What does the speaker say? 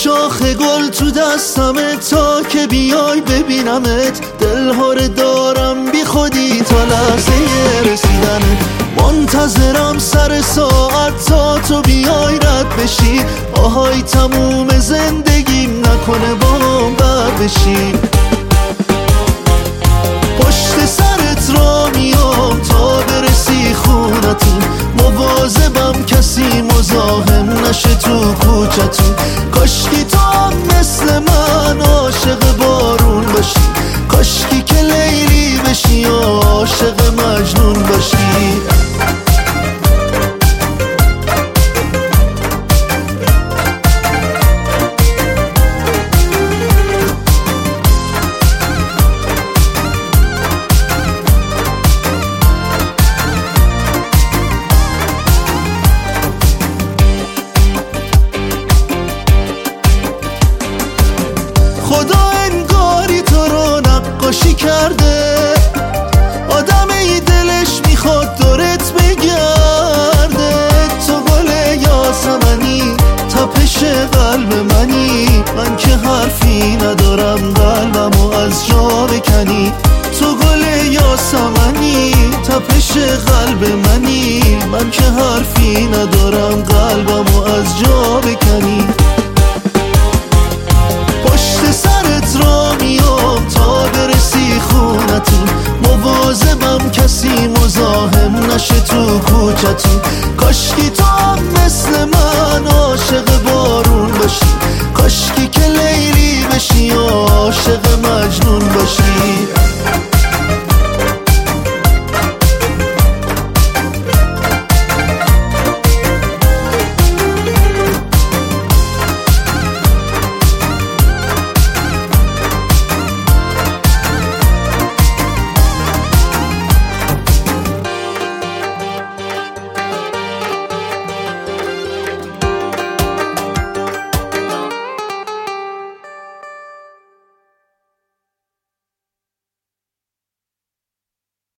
شاخ گل تو دستمه تا که بیای ببینمت، دلهاره دارم بی خودی تا لحظه رسیدنت. منتظرم سر ساعت تا تو بیای رد بشی، آهای تموم زندگیم نکنه بام بد بشی. پشت سرت را میام تا برسی خونتون، مواظبم کسی مزاحم نشه تو کوچتون. کاشکی تو هم مثل من عاشق بارون باشی، کاشکی که لیلی بشی و عاشق مجنون باشی. خدا انگاری تو رو نقاشی کرده، آدم ای دلش میخواد دورت بگرده. تو گل یاسمنی، تپش قلب منی، من که حرفی ندارم قلبمو از جا بکنی. تو گل یاسمنی، تپش قلب منی، من که حرفی ندارم قلبمو از جا بکنی. پشت سرت را میام تا برسی خونتون، مواظبم کسی مزاحم نشه تو کوچتون. کاشکی تو